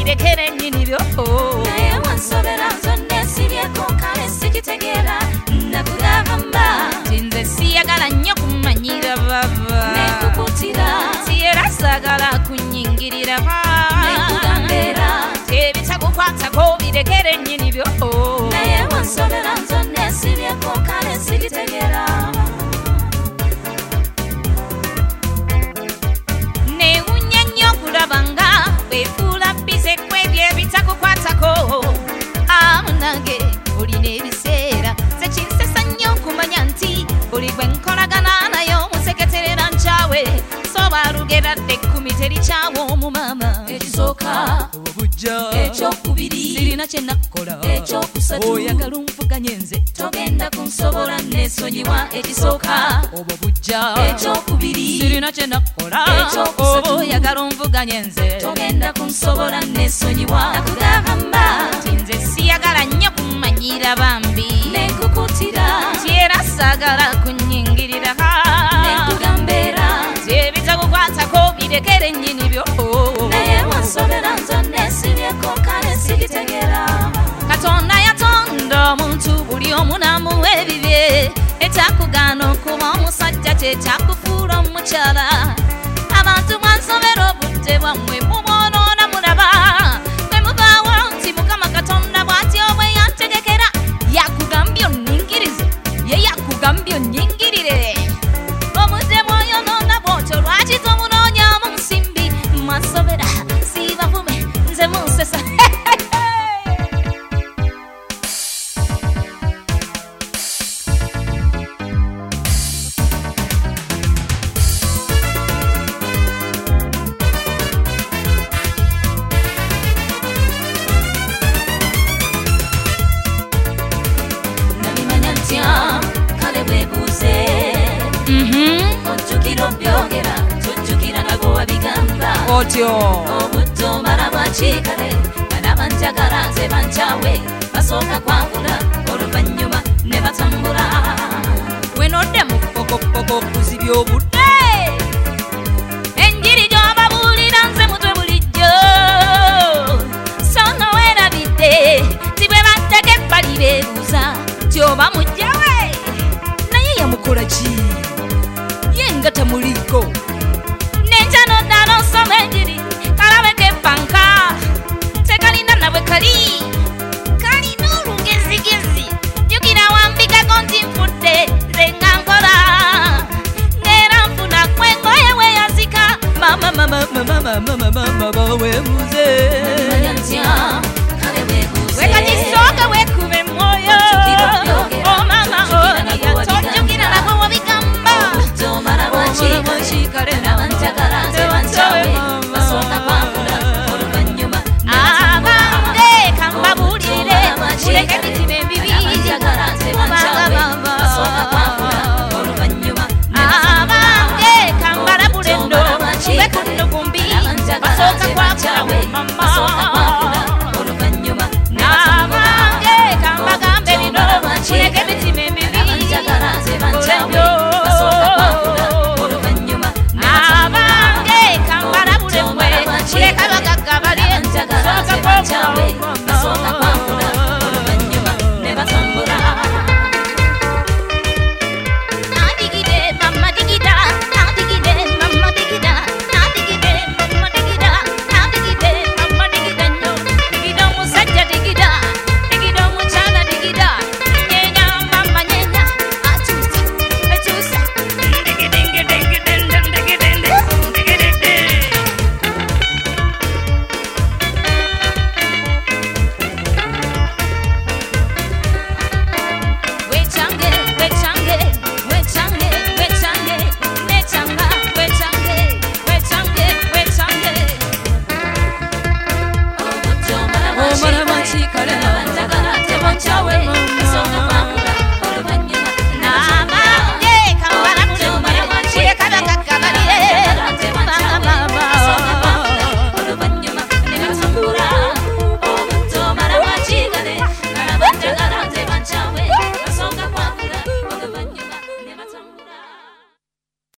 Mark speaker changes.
Speaker 1: birekere nnyini byo
Speaker 2: naye wansobera nzonde sibyeko kale sikitegera nakugamba
Speaker 1: nze siyagala nnyo kumanyira baba
Speaker 2: nekukutira
Speaker 1: era sagala kunyingirira
Speaker 2: nekugambera
Speaker 1: ebitakukwatako birekere nnyini byo
Speaker 2: naye wansobera nzonde sibyeko kale sikitegera
Speaker 1: newunya nnyo okulaba nga weefuula bize kwebyo ebitakukwatako amunange olina ebiseera zekinsesa nnyo okumanya nti buli gwe nkolagana nayo museketerera nkyawe sobalugeradde ekkumi terikyawa omumama
Speaker 2: ekisooka
Speaker 1: obujja
Speaker 2: ekyokubiri
Speaker 1: sirina kye nakkola
Speaker 2: ekyokusatu
Speaker 1: oyagala onvuganye nze
Speaker 2: togenda kunsobola nesonyiwa ekisooka
Speaker 1: obujja
Speaker 2: ekyokubiri
Speaker 1: sirina kye nakkola
Speaker 2: ekyokusatu
Speaker 1: oyagala onvuganye nze
Speaker 2: togenda kunsobola nesonyiwa nakugamba
Speaker 1: nti nze siyagala nnyo kumanyira bambi
Speaker 2: nekukutira
Speaker 1: era saagala kunyingirira
Speaker 2: nekugambera
Speaker 1: ebitakukwatako birekere nnyini byo
Speaker 2: naye wansobera nzonde sibyeko kale sikitegera
Speaker 1: katonda yatonda omuntu buli omu namuwa ebibye ekyakugaana okuba omusajja kyekyakufuula omukyala abantu mwansobera obudde bwammwe mubwonoona mulaba bwe muvaawo nti mukama katonda bw'ati obwe yantegekera yakugambye onningirize ye yakugambye onnyingirire obudde bwoyonoona bwotyo lwaki tomunoonyaamu nsimbi mwansobera siibavume nze munsesa
Speaker 2: nabimanya ntya kale bwebuuze ojjukira obyogera tojjukira nago wabigamba
Speaker 1: otyo
Speaker 2: obudde omala bwakikale banaba njagala nze bankyawe basooka kwawula oluvannyuma ne batambula
Speaker 1: wenodde mu pokopoko okuzibya obudde enjiri gy'obabuulira nze mutwe bulijjo so noweerabidde ti bwe baddeko ebbali beebuuza ti oba mujjawe naye yamukola ki ye nga tamuliko nenja noddala osoma enjiri kalabeko ebbanka tekalina nabwe kali kalina olugezigezi jjukira wambikako nti nfudde nze nga nkola ng'era nfuna kwengoye weyazika mama weebuuze
Speaker 2: nabimanya ntya kale bwebuuze
Speaker 1: wekakisooka weekube mwoyo omama tojjukira nagwe wabigamba
Speaker 2: obudde omala bwakikale banaba njagala nze bankyawe basooka kwawula oluvannyuma ne batambula
Speaker 1: abange kambabuulire muleke emitima emibi abange kambalabule nno mube ku nnukumbi basooka kwawula mama